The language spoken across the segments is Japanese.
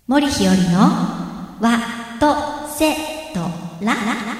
森ひよりのわとせとら。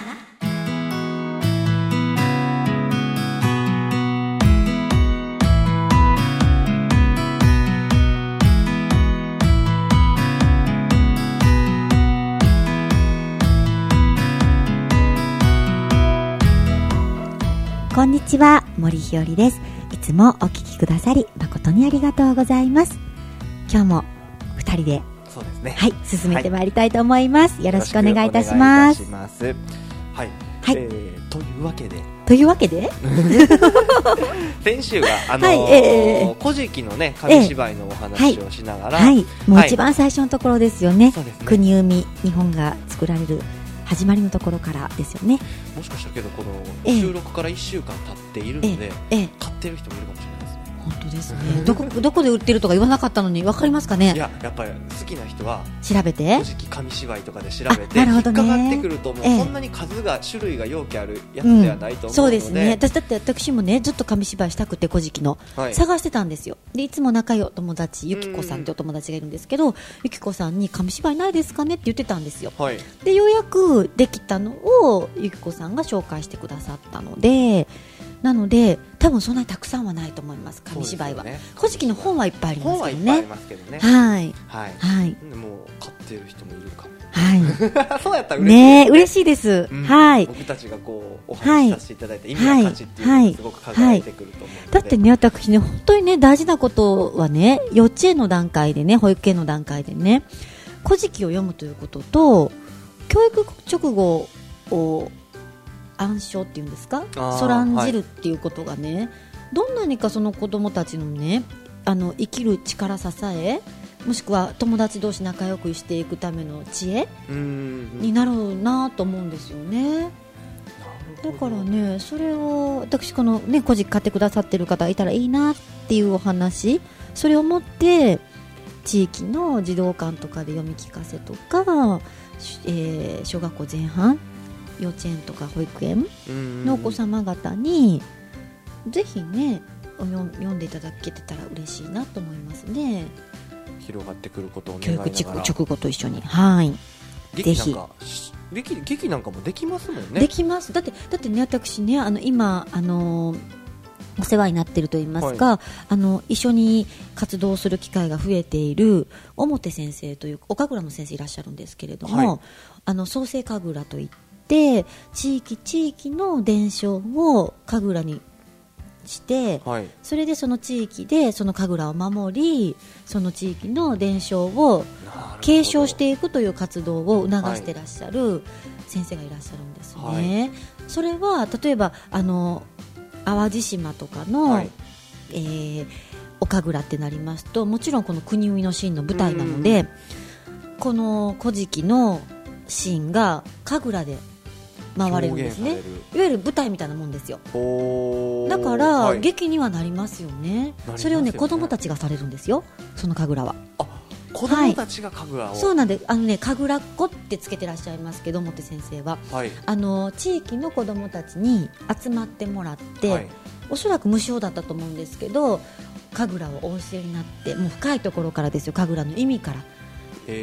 こんにちは、森ひよりです。いつもお聞きくださり誠にありがとうございます。今日も2人でそうですね、 はい、進めてまいりたいと思います。よろしくお願いいたします。 はい、 はい、 というわけで先週が古事記のね紙芝居のお話をしながら、 もう一番最初のところですよね。 そうですね、 国生み日本が作られる始まりのところからですよね。 もしかしたけどこの収録から1週間経っているので、買ってる人もいるかもしれないですね。 本当ですね。どこで売ってるとか言わなかったのに分かりますかね。 いや、やっぱり好きな人は調べて古事記紙芝居とかで調べて、引っかかってくるともうそんなに数が種類が容器あるやつではないと思うので、 そうですね。私もねずっと紙芝居したくて古事記の、探してたんですよ。でいつも仲良い友達ゆきこさんってお友達がいるんですけど、ゆきこさんに紙芝居ないですかねって言ってたんですよ。でようやくできたのをゆきこさんが紹介してくださったので、なので多分そんなにたくさんはないと思います。紙芝居は、古事記の本はいっぱいありますけどね。はい、 もう買ってる人もいるかも。 はいそうやったら嬉しいね。 嬉しいです。はい。 僕たちがこうお話しさせていただいて意味や価値っていうのがすごく輝いてくると思うので。 だってね、私ね本当にね大事なことはね、幼稚園の段階でね、保育園の段階でね、古事記を読むということと、教育直後を暗唱っていうんですか、そらんじるっていうことがね、どんなにかその子供たちのね、生きる力支え、もしくは友達同士仲良くしていくための知恵になるなと思うんですよね。だからね、それを私このね古事記買ってくださってる方がいたらいいなっていうお話、それを持って地域の児童館とかで読み聞かせとか、小学校前半幼稚園とか保育園のお子様方にぜひね読んでいただけてたら嬉しいなと思いますね。 広がってくることを願いながら、 教育直後と一緒に、はい、ぜひ劇なんかもできますもんね。 できます。だってね、私ね今お世話になっていると言いますか、一緒に活動する機会が増えている表先生というお神楽の先生いらっしゃるんですけれども、創世神楽といって地域の伝承を神楽にして、それでその地域でその神楽を守り、その地域の伝承を継承していくという活動を促していらっしゃる先生がいらっしゃるんですね。それは例えば淡路島とかの、お神楽ってなりますと、もちろんこの国生みのシーンの舞台なので、この古事記のシーンが神楽で回れるんですね。いわゆる舞台みたいなもんですよ。だから、劇にはなりますよね。それをね子供たちがされるんですよ、その神楽は。 子供たちが神楽を、 そうなんで、神楽っ子ってつけてらっしゃいますけど、表先生は、地域の子供たちに集まってもらって、おそらく無償だったと思うんですけど、神楽をお教えになって、もう深いところからですよ、神楽の意味から、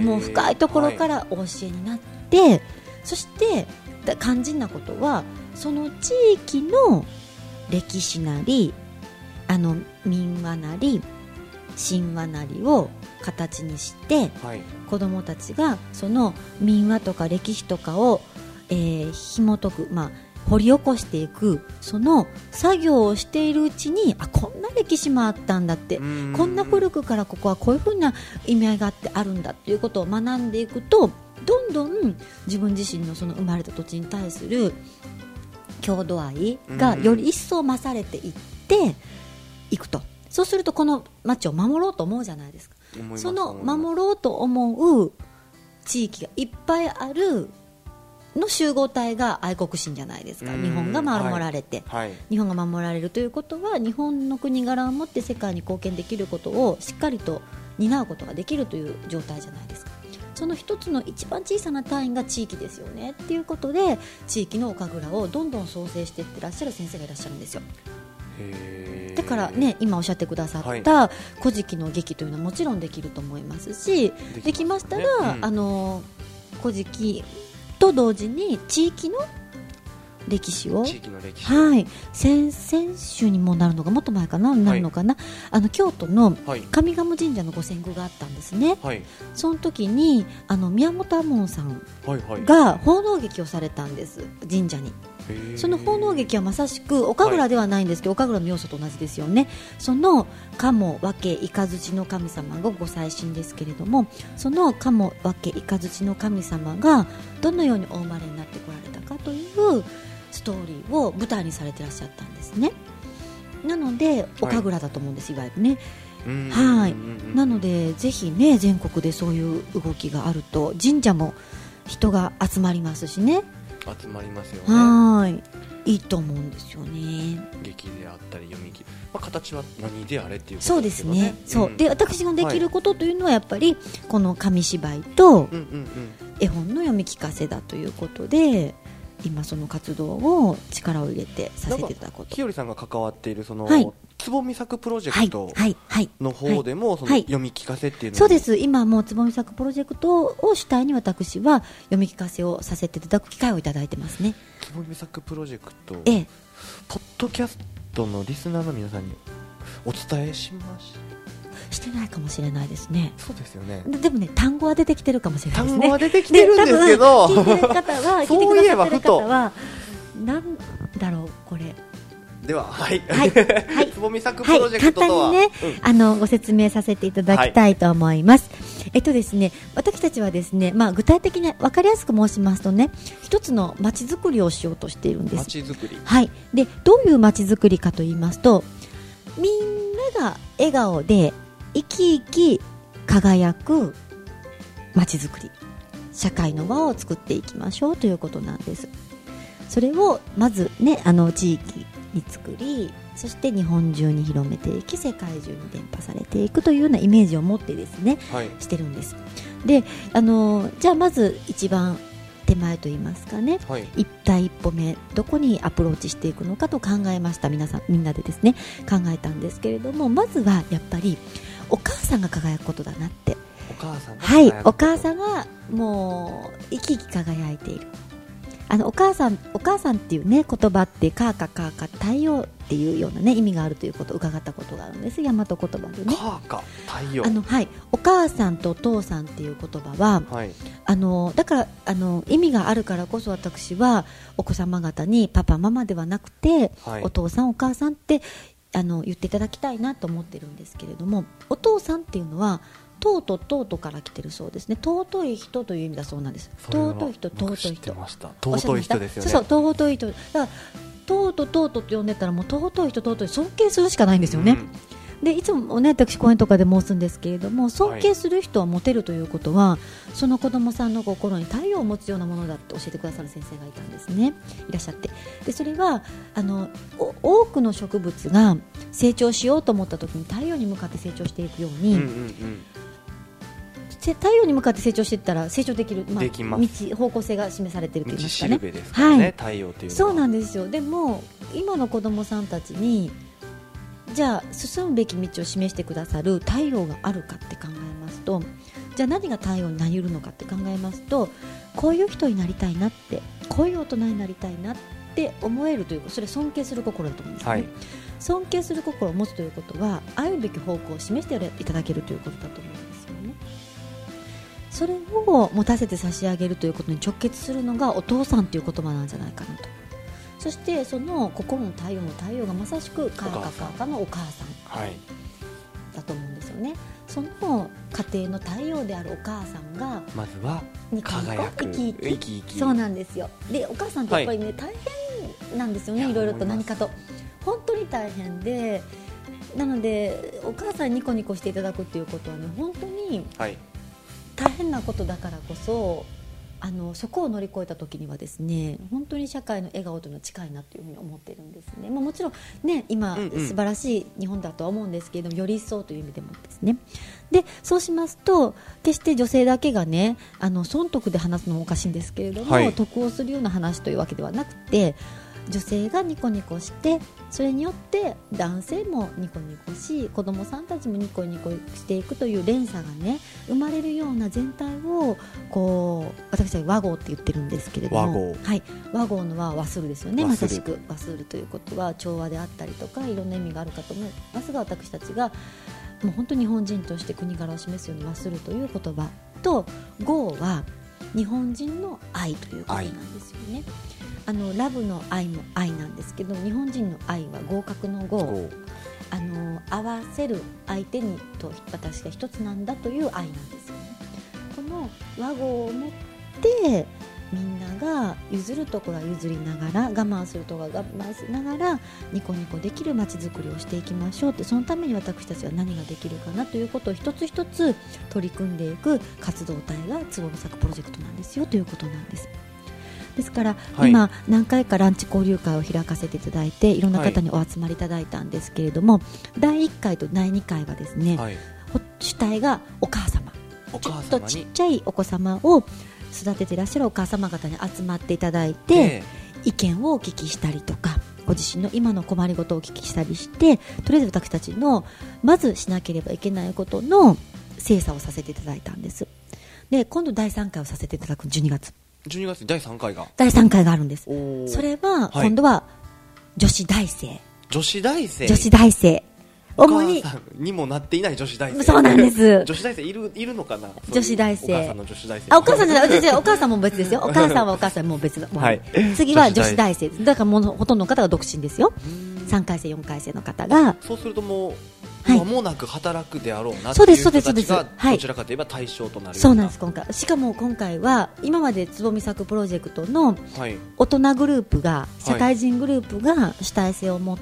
もう深いところからお教えになって、そして肝心なことはその地域の歴史なり民話なり神話なりを形にして、子どもたちがその民話とか歴史とかを、紐解く、掘り起こしていく、その作業をしているうちに、こんな歴史もあったんだって、こんな古くからここはこういうふうな意味合いがあるんだということを学んでいくと、どんどん自分自身のその生まれた土地に対する郷土愛がより一層増されていっていくと。そうするとこの町を守ろうと思うじゃないですか。その守ろうと思う地域がいっぱいあるの集合体が愛国心じゃないですか。日本が守られて、日本が守られるということは、日本の国柄を持って世界に貢献できることをしっかりと担うことができるという状態じゃないですか。その一つの一番小さな単位が地域ですよねっていうことで、地域のお神楽をどんどん創生していってらっしゃる先生がいらっしゃるんですよ。 だからね、今おっしゃってくださった古事記の劇というのはもちろんできると思いますし、できましたら、古事記と同時に地域の歴史を、はい、先週にもなるのかもっと前かな、なるのかな、京都の上賀茂神社のご遷宮があったんですね、はい、その時に宮本亞門さんが奉納劇をされたんです、神社に。その奉納劇はまさしくお神楽ではないんですけど、お神楽の要素と同じですよね。その鴨分け雷の神様がご祭神ですけれども、その鴨分け雷の神様がどのようにお生まれになってこられたかというストーリーを舞台にされていらっしゃったんですね。なのでお神楽だと思うんです、いわゆるね。はい、なのでぜひね、全国でそういう動きがあると神社も人が集まりますしね。 集まりますよね。 はい、いいと思うんですよね。 劇であったり読み切り、形は何であれっていうことですけどね。 そうですね、そうで、私ができることというのはやっぱりこの紙芝居と絵本の読み聞かせだということで、今その活動を力を入れてさせていただくこと。 日和さんが関わっているその、つぼみ作プロジェクトの方でも、その読み聞かせっていうのは、 そうです。今もうつぼみ作プロジェクトを主体に私は読み聞かせをさせていただく機会をいただいてますね。 つぼみ作プロジェクト、ポッドキャストのリスナーの皆さんにお伝えしましてないかもしれないですね。 そうですよね。 でもね、単語は出てきてるかもしれないですね。 単語は出てきてるんですけど、 聞いてる方はそういえばふと、 なんだろうこれ。 では、つぼみ作プロジェクトとは、 簡単にね、ご説明させていただきたいと思います。ですね、私たちはですね、具体的に分かりやすく申しますとね、一つの街づくりをしようとしているんです。 街づくり。 はい。で、どういう街づくりかと言いますと、みんなが笑顔で生き生き輝く街づくり、社会の輪を作っていきましょうということなんです。それをまずね、地域に作り、そして日本中に広めていき、世界中に伝播されていくというようなイメージを持ってですね、してるんです。で、じゃあまず一番手前といいますかね、第一歩目、どこにアプローチしていくのかと考えました。みんなでですね考えたんですけれども、まずはやっぱりお母さんが輝くことだなって。 お母さんが輝くこと、お母さんがもう生き生き輝いている。お母さんっていうね言葉って、カーカカーカ太陽っていうようなね意味があるということを伺ったことがあるんです。大和言葉でね、 カーカ太陽、 お母さんとお父さんっていう言葉は、だから意味があるからこそ、私はお子様方にパパママではなくて、お父さんお母さんって言っていただきたいなと思ってるんですけれども、お父さんっていうのは尊から来てるそうですね。尊い人という意味だそうなんです。尊い人、尊い人、 尊い人ですよね。 そう、尊い人だから尊って呼んでたら、もう尊い人、尊い、尊敬するしかないんですよね。で、いつもね、私講演とかで申すんですけれども、尊敬する人はモテるということは、その子供さんの心に太陽を持つようなものだって教えてくださる先生がいたんですね。いらっしゃって、でそれは多くの植物が成長しようと思った時に太陽に向かって成長していくように、太陽に向かって成長していったら成長できる、方向性が示されていると言いますかね。 道しるべですからね、太陽というのは。 そうなんですよ。でも今の子供さんたちに、じゃあ進むべき道を示してくださる太陽があるかって考えますと、じゃあ何が太陽になり得るのかって考えますと、こういう人になりたいなって、こういう大人になりたいなって思えるという、それ尊敬する心だと思うんですね。尊敬する心を持つということは、歩むべき方向を示していただけるということだと思うんですよね。それを持たせて差し上げるということに直結するのがお父さんという言葉なんじゃないかなと。そしてその心の太陽の太陽がまさしくカーカカーカのお母さんだと思うんですよね。その家庭の太陽であるお母さんがまずは輝く、生き生き。 そうなんですよ。で、お母さんってやっぱりね、大変なんですよね。いろいろと何かと本当に大変で、なのでお母さんにニコニコしていただくっていうことはね、本当に大変なことだからこそ、そこを乗り越えた時にはですね、本当に社会の笑顔というのは近いなというふうに思っているんですね。もちろんね、今、素晴らしい日本だとは思うんですけれども、より一層という意味でもですね。で、そうしますと、決して女性だけがね、損得で話すのもおかしいんですけれども、得をするような話というわけではなくて、 女性がニコニコして、それによって男性もニコニコし、子供さんたちもニコニコしていくという連鎖がね生まれるような全体をこう、私たち和合って言ってるんですけれども、はい、和合のは和するですよね。まさしく和するということは調和であったりとかいろんな意味があるかと思いますが、私たちがもう本当に日本人として国柄を示すように和するという言葉と、合は日本人の愛ということなんですよね。ラブの愛も愛なんですけど、日本人の愛は合格の合、合わせる相手にと私が一つなんだという愛なんですよね。この和合を持ってみんなが譲るところは譲りながら、我慢するところは我慢しながらニコニコできる街づくりをしていきましょうって、そのために私たちは何ができるかなということを一つ一つ取り組んでいく活動体がつぼみ咲くプロジェクトなんですよということなんです。ですから、はい、今何回かランチ交流会を開かせていただいていろんな方にお集まりいただいたんですけれども、はい、第1回と第2回はですね、はい、主体がお母様、ちょっとちっちゃいお子様を育てていらっしゃるお母様方に集まっていただいて、意見をお聞きしたりとかご自身の今の困りごとをお聞きしたりして、とりあえず私たちのまずしなければいけないことの精査をさせていただいたんです。で、今度第3回をさせていただく12月に第3回があるんです。それは今度は女子大生、 女子大生お母さんにもなっていない女子大生。 そうなんです。 女子大生いるのかな。 女子大生、 お母さんの女子大生、 お母さんじゃない、お母さんも別ですよ。お母さんはお母さんも別だ、はい、次は女子大生だから、もうほとんどの方が独身ですよ。3回生4回生の方が、 そうするともう間もなく働くであろうなっていう人たちがどちらかといえば対象となるような。 そうなんです。しかも今回は今までつぼみ咲くプロジェクトの大人グループが、社会人グループが主体性を持って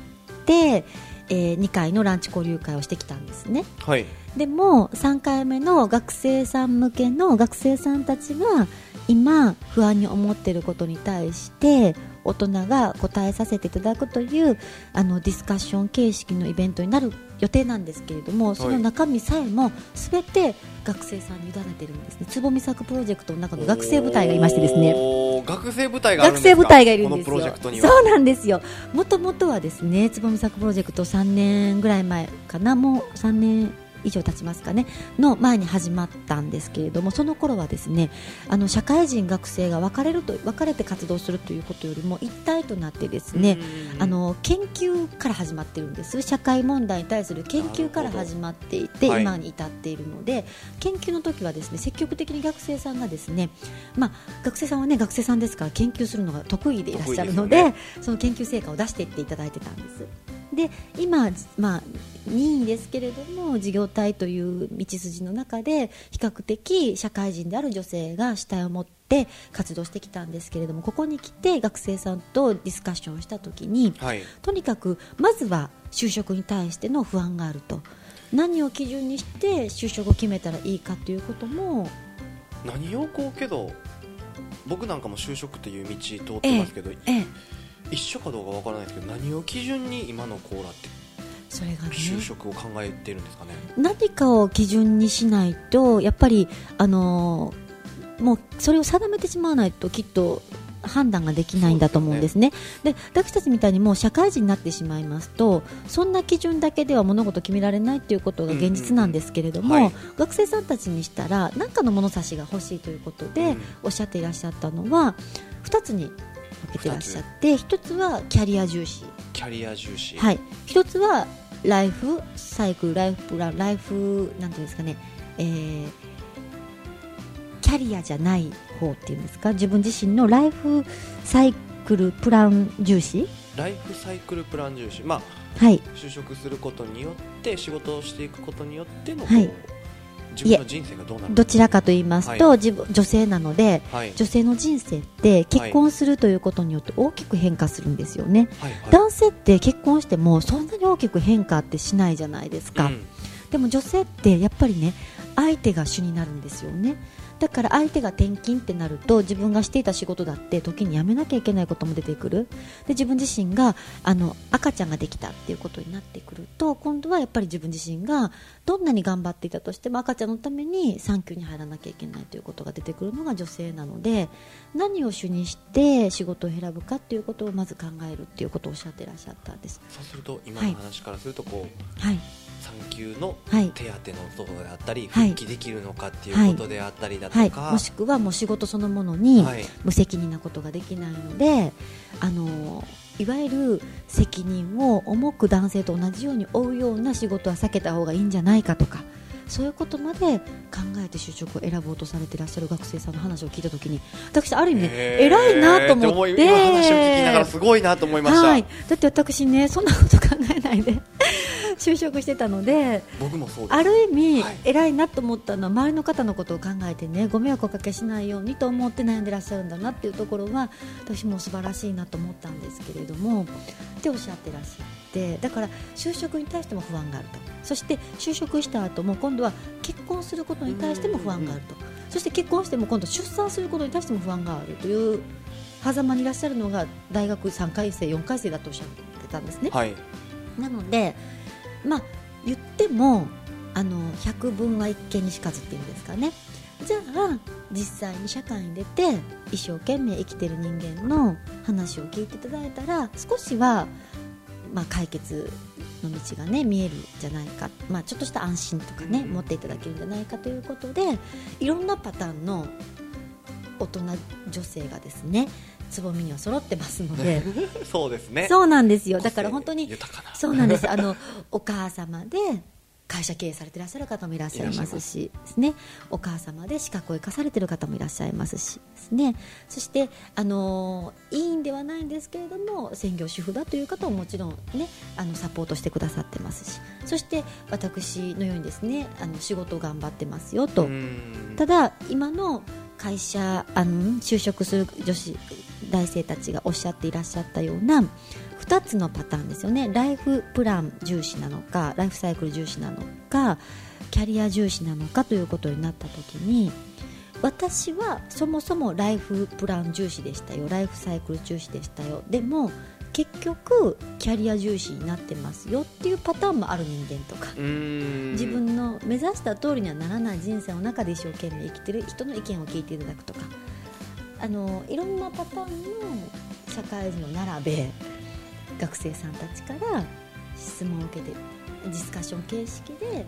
、2回のランチ交流会をしてきたんですね、はい、でも3回目の学生さん向けの学生さんたちが今不安に思っていることに対して大人が答えさせていただくというディスカッション形式のイベントになる予定なんですけれども、その中身さえも全て学生さんに委ねているんですね。つぼみ咲くプロジェクトの中の学生部隊がいましてですね、 学生部隊があるんですか。 学生部隊がいるんですよ。 このプロジェクトには。 そうなんですよ。もともとはですね、つぼみ咲くプロジェクト3年ぐらい前かな、もう3年以上経ちますかねの前に始まったんですけれども、その頃はですね、社会人学生が分かれて活動するということよりも一体となってですね、研究から始まっているんです。社会問題に対する研究から始まっていて、今に至っているので、研究の時はですね、積極的に学生さんがですね、学生さんはね、学生さんですから研究するのが得意でいらっしゃるので、その研究成果を出していっていただいてたんです。で、今、任意ですけれども事業体という道筋の中で比較的社会人である女性が主体を持って活動してきたんですけれども、ここに来て学生さんとディスカッションをしたときに、はい、とにかくまずは就職に対しての不安があると、何を基準にして就職を決めたらいいかということも、 何をけど僕なんかも就職っていう道通ってますけど、一緒かどうかわからないですけど、何を基準に今のコーラってそれが、ね、 就職を考えているんですかね。 何かを基準にしないとやっぱりもうそれを定めてしまわないときっと判断ができないんだと思うんですね。で、私たちみたいにもう社会人になってしまいますと、そんな基準だけでは物事決められないということが現実なんですけれども、はい、学生さんたちにしたら何かの物差しが欲しいということで、おっしゃっていらっしゃったのは2つに分けていらっしゃって、1つはキャリア重視、はい、1つはライフサイクル、ライフプラン、ライフなんていうんですかね、キャリアじゃない方っていうんですか、自分自身のライフサイクルプラン重視、 ライフサイクルプラン重視、はい、就職することによって仕事をしていくことによっての、はい、自分の人生がどうなるのか、 どちらかと言いますと、はい、女性なので、はい、女性の人生って結婚するということによって大きく変化するんですよね、はいはい、男性って結婚してもそんなに大きく変化ってしないじゃないですか、でも女性ってやっぱりね、相手が主になるんですよね。 だから相手が転勤ってなると自分がしていた仕事だって時に辞めなきゃいけないことも出てくる。で自分自身が赤ちゃんができたっていうことになってくると、今度はやっぱり自分自身がどんなに頑張っていたとしても赤ちゃんのために産休に入らなきゃいけないということが出てくるのが女性なので、何を主にして仕事を選ぶかっていうことをまず考えるっていうことをおっしゃっていらっしゃったんです。 そうすると今の話からするとはい、 産休の手当のことであったり、復帰できるのかっていうことであったりだとか、 もしくはもう仕事そのものに無責任なことができないので、いわゆる責任を重く男性と同じように負うような仕事は避けた方がいいんじゃないかとか、そういうことまで考えて就職を選ぼうとされていらっしゃる学生さんの話を聞いたときに、私ある意味ね、偉いなと思って、 今話を聞きながらすごいなと思いました。 はい、だって私ね、そんなこと考えないで就職してたので、 僕もそうです。 ある意味、偉いなと思ったのは、周りの方のことを考えてね、ご迷惑をおかけしないようにと思って悩んでらっしゃるんだなっていうところは、私も素晴らしいなと思ったんですけれどもっておっしゃってらっしゃって、だから就職に対しても不安があると、そして就職した後も今度は結婚することに対しても不安があると、そして結婚しても今度出産することに対しても不安があるという狭間にいらっしゃるのが大学3回生4回生だとおっしゃってたんですね。 はい、なので、言っても百聞は一見にしかずっていうんですかね。じゃあ実際に社会に出て一生懸命生きている人間の話を聞いていただいたら、少しは解決の道がね見えるんじゃないか、ちょっとした安心とかね持っていただけるんじゃないかということで、いろんなパターンの大人女性がですね、つぼみには揃ってますのでそうですね、 そうなんですよ。だから本当に豊かな、 そうなんですお母様で会社経営されていらっしゃる方もいらっしゃいますしですね、お母様で資格を生かされている方もいらっしゃいますしですね、そしていいんではないんですけれども専業主婦だという方ももちろんねサポートしてくださってますし、そして私のようにですね仕事を頑張ってますよと。ただ今の会社就職する女子大生たちがおっしゃっていらっしゃったような2つのパターンですよね。ライフプラン重視なのか、ライフサイクル重視なのか、キャリア重視なのかということになった時に、私はそもそもライフプラン重視でしたよ、ライフサイクル重視でしたよ、でも結局キャリア重視になってますよっていうパターンもある人間とか、自分の目指した通りにはならない人生の中で一生懸命生きてる人の意見を聞いていただくとか、いろんなパターンの社会人を並べ、学生さんたちから質問を受けてディスカッション形式で、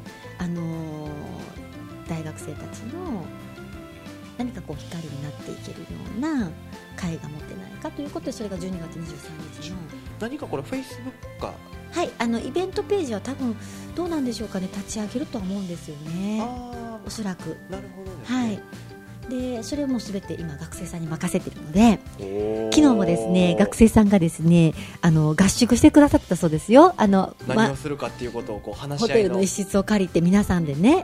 大学生たちの何か光になっていけるような会が持ってないかということで、それが12月23日の何かこれフェイスブックか、 はい、イベントページは多分どうなんでしょうかね、立ち上げるとは思うんですよね、おそらく。 なるほどですね。 はい、でそれも全て今学生さんに任せているので、昨日もですね学生さんがですね合宿してくださったそうですよ。 何をするかっていうことを話し合いのホテルの一室を借りて皆さんでね、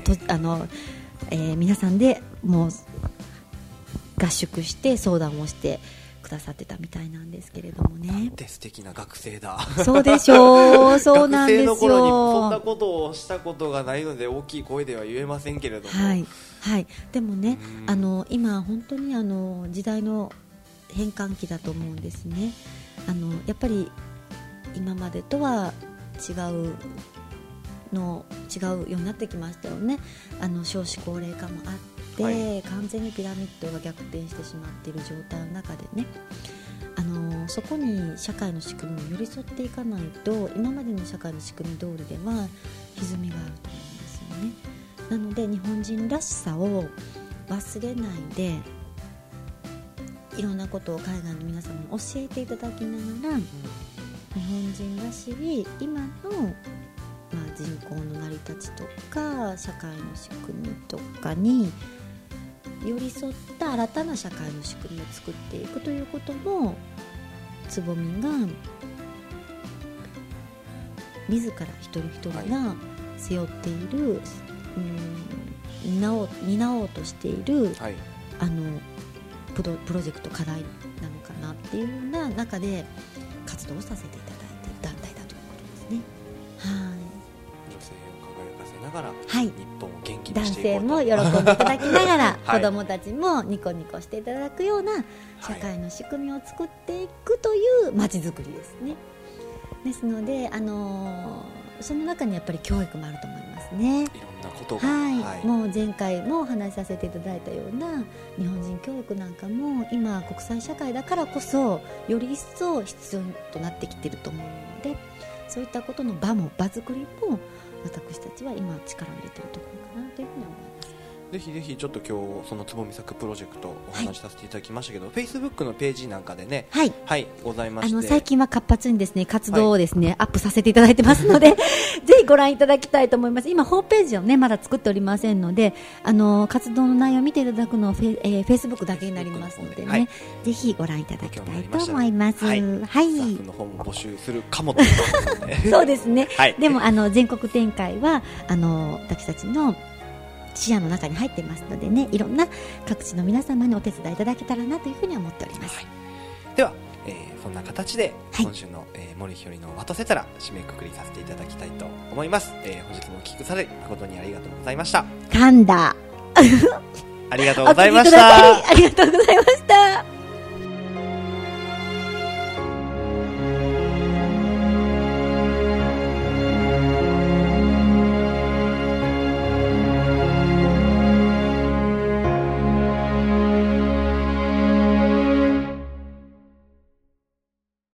皆さんでもう合宿して相談をしてくださってたみたいなんですけれどもね。 なんて素敵な学生だ。 そうでしょう。そうなんですよ。 学生の頃にそんなことをしたことがないので大きい声では言えませんけれども、 はいはい、でもね今本当に時代の変換期だと思うんですね。やっぱり今までとは違うようになってきましたよね。少子高齢化もあって、はい、完全にピラミッドが逆転してしまっている状態の中でね、そこに社会の仕組みに寄り添っていかないと、今までの社会の仕組み通りでは歪みがあると思うんですよね。なので日本人らしさを忘れないで、いろんなことを海外の皆様に教えていただきながら、日本人らしい今の人口の成り立ちとか社会の仕組みとかに寄り添った新たな社会の仕組みを作っていくということも、つぼみが自ら一人一人が背負っている、担おうとしている、はい、プロジェクト課題なのかなっていうような中で活動をさせていただいている団体だということですね。はい、 女性を輝かせなががら、 はい、 日本を元気にしていこうと、 男性も喜んでいただきながら、 はい、 子供たちもニコニコしていただくような社会の仕組みを作っていくという街づくりですね。ですので、その中にやっぱり教育もあると思いますね。 いろんなことが、 はいはい、 もう前回もお話しさせていただいたような日本人教育なんかも今国際社会だからこそより一層必要となってきていると思うので、そういったことの場作りも私たちは今力を入れているところかなというふうに思います。 ぜひぜひちょっと今日そのつぼみ咲くプロジェクトお話しさせていただきましたけど、はい、Facebook のページなんかでね、 はい、 はい、ございまして、 最近は活発にですね活動をですね、はい、アップさせていただいてますのでぜひご覧いただきたいと思います。今ホームページをねまだ作っておりませんので、活動の内容を見ていただくのはFacebook だけになりますのでね、はい、ぜひご覧いただきたいと思います。はい、はい、スタッフの方も募集するかもということでそうですね、 はい、 でも全国展開は私たちの視野の中に入っていますのでね、いろんな各地の皆様にお手伝いいただけたらなというふうに思っております。はい、 では、そんな形で今週の、森ひよりのワトセタラ締めくくりさせていただきたいと思います。本日もお聞きされることにありがとうございました。 噛んだありがとうございました。 ありがとうございました。